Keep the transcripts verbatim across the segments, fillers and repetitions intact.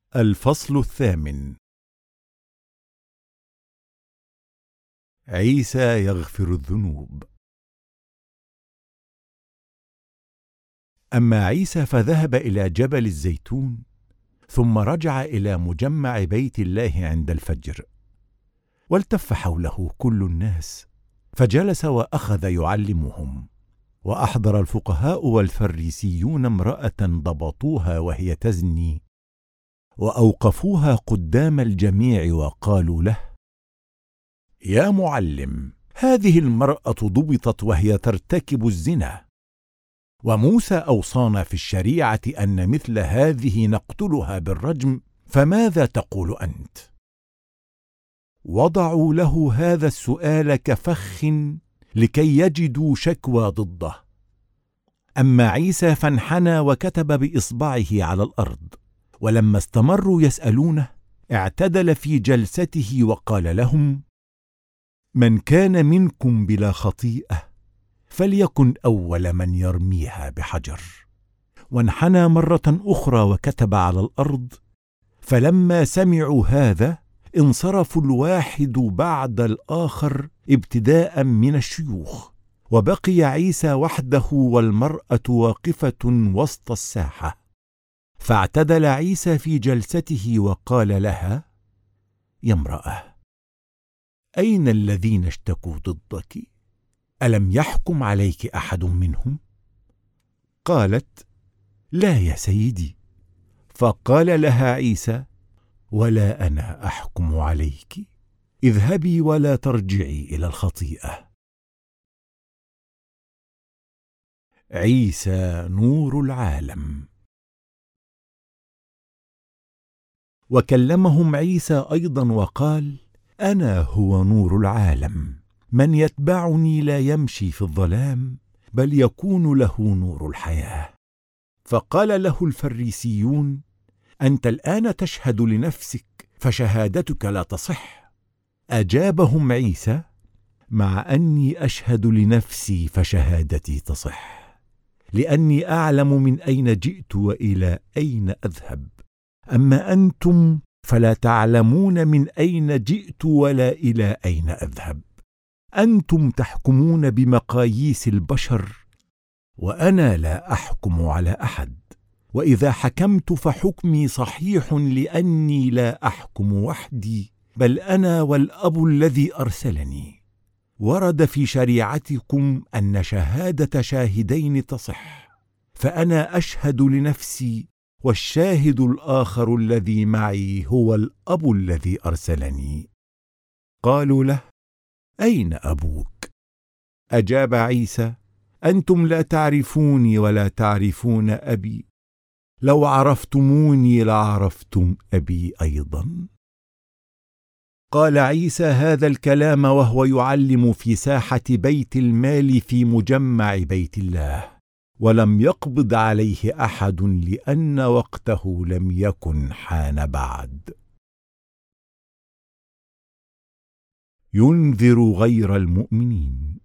الفصل الثامن. عيسى يغفر الذنوب. أما عيسى فذهب إلى جبل الزيتون، ثم رجع إلى مجمع بيت الله عند الفجر، والتف حوله كل الناس، فجلس وأخذ يعلمهم. وأحضر الفقهاء والفريسيون امرأة ضبطوها وهي تزني، وأوقفوها قدام الجميع وقالوا له: يا معلم، هذه المرأة ضبطت وهي ترتكب الزنا، وموسى أوصانا في الشريعة أن مثل هذه نقتلها بالرجم، فماذا تقول أنت؟ وضعوا له هذا السؤال كفخ لكي يجدوا شكوى ضده. أما عيسى فانحنى وكتب بإصبعه على الأرض، ولما استمروا يسألونه اعتدل في جلسته وقال لهم: من كان منكم بلا خطيئة فليكن أول من يرميها بحجر. وانحنى مرة أخرى وكتب على الأرض، فلما سمعوا هذا انصرفوا الواحد بعد الآخر ابتداء من الشيوخ، وبقي عيسى وحده والمرأة واقفة وسط الساحة. فاعتدل عيسى في جلسته وقال لها: يا امرأة، أين الذين اشتكوا ضدك؟ ألم يحكم عليك أحد منهم؟ قالت: لا يا سيدي. فقال لها عيسى: ولا أنا أحكم عليك، اذهبي ولا ترجعي إلى الخطيئة. عيسى نور العالم. وكلمهم عيسى أيضا وقال: أنا هو نور العالم، من يتبعني لا يمشي في الظلام، بل يكون له نور الحياة. فقال له الفريسيون: أنت الآن تشهد لنفسك، فشهادتك لا تصح. أجابهم عيسى: مع أني أشهد لنفسي فشهادتي تصح، لأني أعلم من أين جئت وإلى أين أذهب، أما أنتم فلا تعلمون من أين جئت ولا إلى أين أذهب. أنتم تحكمون بمقاييس البشر، وأنا لا أحكم على أحد، وإذا حكمت فحكمي صحيح، لأني لا أحكم وحدي، بل أنا والأب الذي أرسلني. ورد في شريعتكم أن شهادة شاهدين تصح، فأنا أشهد لنفسي، والشاهد الآخر الذي معي هو الأب الذي أرسلني. قالوا له: أين أبوك؟ أجاب عيسى: أنتم لا تعرفوني ولا تعرفون أبي، لو عرفتموني لعرفتم أبي أيضا. قال عيسى هذا الكلام وهو يعلم في ساحة بيت المال في مجمع بيت الله، ولم يقبض عليه أحد، لأن وقته لم يكن حان بعد. ينذر غير المؤمنين.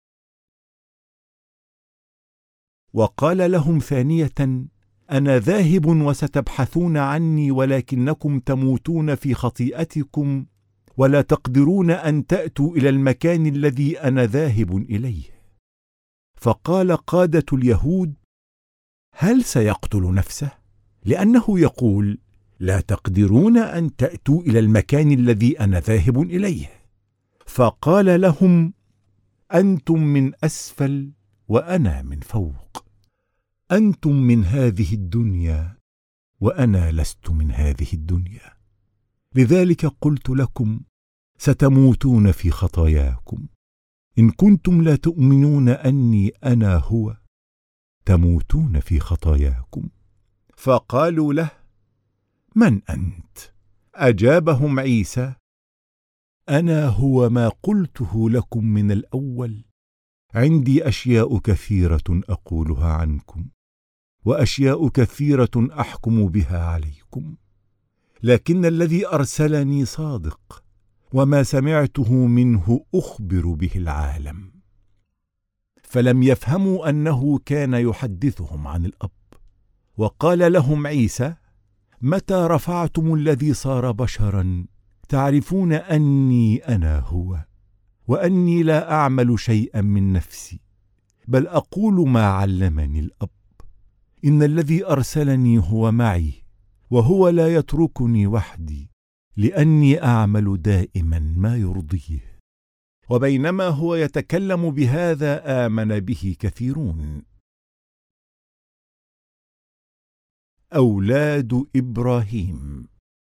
وقال لهم ثانية: أنا ذاهب وستبحثون عني، ولكنكم تموتون في خطيئتكم، ولا تقدرون أن تأتوا إلى المكان الذي أنا ذاهب إليه. فقال قادة اليهود: هل سيقتل نفسه؟ لأنه يقول: لا تقدرون أن تأتوا إلى المكان الذي أنا ذاهب إليه. فقال لهم: أنتم من أسفل وأنا من فوق، أنتم من هذه الدنيا وأنا لست من هذه الدنيا، لذلك قلت لكم ستموتون في خطاياكم. إن كنتم لا تؤمنون أني أنا هو، تموتون في خطاياكم. فقالوا له: من أنت؟ أجابهم عيسى: أنا هو ما قلته لكم من الأول. عندي أشياء كثيرة أقولها عنكم، وأشياء كثيرة أحكم بها عليكم، لكن الذي أرسلني صادق، وما سمعته منه أخبر به العالم. فلم يفهموا أنه كان يحدثهم عن الأب. وقال لهم عيسى: متى رفعتم الذي صار بشرا تعرفون أني أنا هو، وأني لا أعمل شيئا من نفسي، بل أقول ما علمني الأب. إن الذي أرسلني هو معي، وهو لا يتركني وحدي، لأني أعمل دائما ما يرضيه. وبينما هو يتكلم بهذا آمن به كثيرون. أولاد إبراهيم.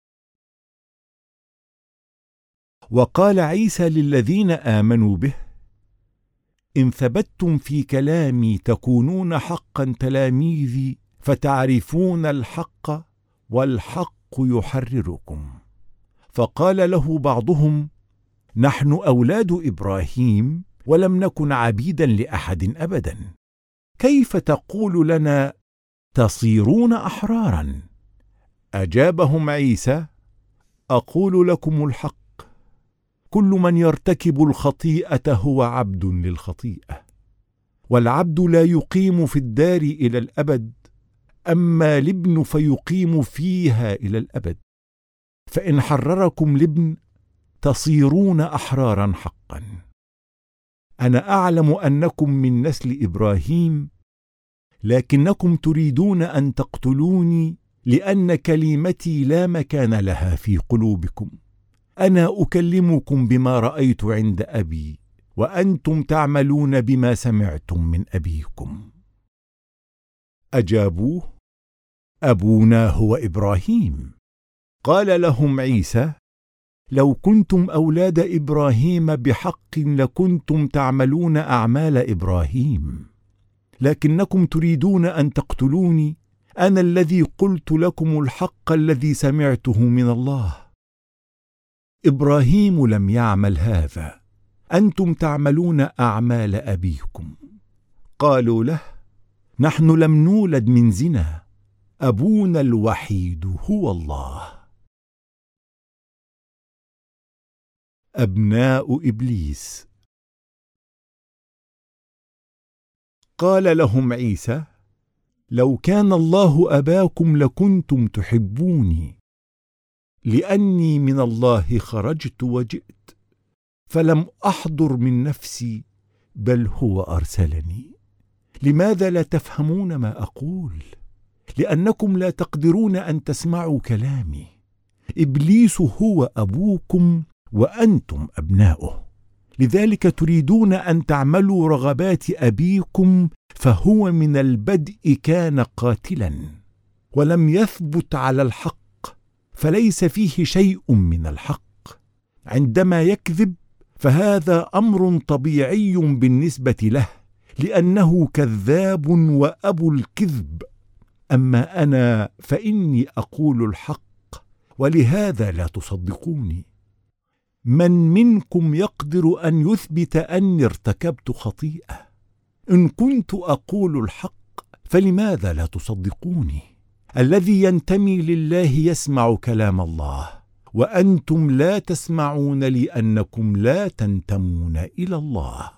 وقال عيسى للذين آمنوا به: إن ثبتتم في كلامي تكونون حقا تلاميذي، فتعرفون الحق والحق يحرركم. فقال له بعضهم: نحن أولاد إبراهيم ولم نكن عبيدا لأحد أبدا، كيف تقول لنا تصيرون أحرارا؟ أجابهم عيسى: أقول لكم الحق، كل من يرتكب الخطيئة هو عبد للخطيئة، والعبد لا يقيم في الدار إلى الأبد، أما الابن فيقيم فيها إلى الأبد. فإن حرركم الابن تصيرون أحرارا حقا. أنا أعلم أنكم من نسل إبراهيم، لكنكم تريدون أن تقتلوني لأن كلمتي لا مكان لها في قلوبكم. أنا أكلمكم بما رأيت عند أبي، وأنتم تعملون بما سمعتم من أبيكم. أجابوه: أبونا هو إبراهيم. قال لهم عيسى: لو كنتم أولاد إبراهيم بحق لكنتم تعملون أعمال إبراهيم، لكنكم تريدون أن تقتلوني، أنا الذي قلت لكم الحق الذي سمعته من الله. إبراهيم لم يعمل هذا، أنتم تعملون أعمال أبيكم. قالوا له: نحن لم نولد من زنا، أبونا الوحيد هو الله. أبناء إبليس. قال لهم عيسى: لو كان الله أباكم لكنتم تحبوني، لأني من الله خرجت وجئت، فلم أحضر من نفسي، بل هو أرسلني. لماذا لا تفهمون ما أقول؟ لأنكم لا تقدرون أن تسمعوا كلامي. إبليس هو أبوكم وأنتم أبناؤه، لذلك تريدون أن تعملوا رغبات أبيكم، فهو من البدء كان قاتلا، ولم يثبت على الحق، فليس فيه شيء من الحق. عندما يكذب فهذا أمر طبيعي بالنسبة له، لأنه كذاب وأبو الكذب. أما أنا فإني أقول الحق، ولهذا لا تصدقوني. من منكم يقدر أن يثبت أني ارتكبت خطيئة؟ إن كنت أقول الحق فلماذا لا تصدقوني؟ الذي ينتمي لله يسمع كلام الله، وأنتم لا تسمعون لأنكم لا تنتمون إلى الله.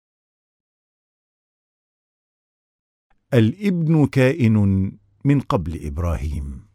الابن كائن من قبل إبراهيم.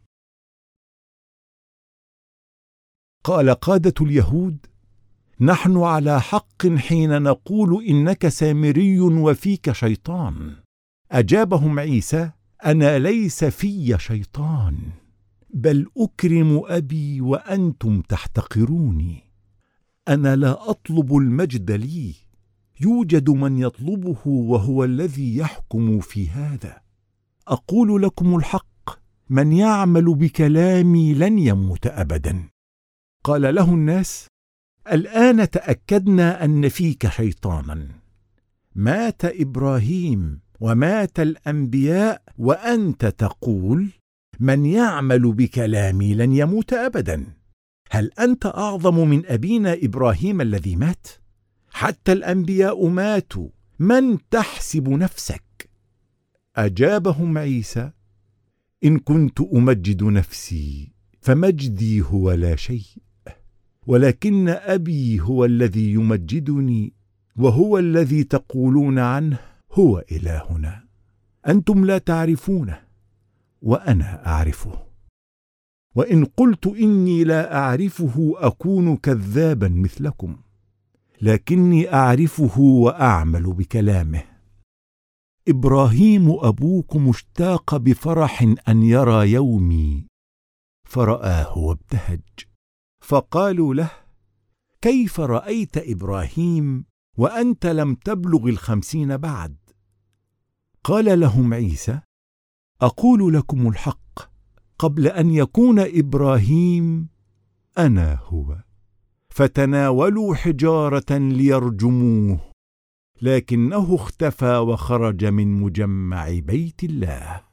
قال قادة اليهود: نحن على حق حين نقول إنك سامري وفيك شيطان. أجابهم عيسى: أنا ليس في شيطان، بل أكرم أبي وأنتم تحتقروني. أنا لا أطلب المجد لي، يوجد من يطلبه وهو الذي يحكم في هذا. أقول لكم الحق، من يعمل بكلامي لن يموت أبدا. قال له الناس: الآن تأكدنا أن فيك شيطانا. مات إبراهيم ومات الأنبياء وأنت تقول من يعمل بكلامي لن يموت أبدا. هل أنت أعظم من أبينا إبراهيم الذي مات؟ حتى الأنبياء ماتوا، من تحسب نفسك؟ أجابهم عيسى: إن كنت أمجد نفسي فمجدي هو لا شيء، ولكن أبي هو الذي يمجدني، وهو الذي تقولون عنه هو إلهنا. أنتم لا تعرفونه وأنا أعرفه. وإن قلت إني لا أعرفه أكون كذابا مثلكم، لكني أعرفه وأعمل بكلامه. إبراهيم أبوكم اشتاق بفرح أن يرى يومي، فرآه وابتهج. فقالوا له: كيف رأيت إبراهيم وأنت لم تبلغ الخمسين بعد؟ قال لهم عيسى: أقول لكم الحق، قبل أن يكون إبراهيم أنا هو. فتناولوا حجارة ليرجموه، لكنه اختفى وخرج من مجمع بيت الله.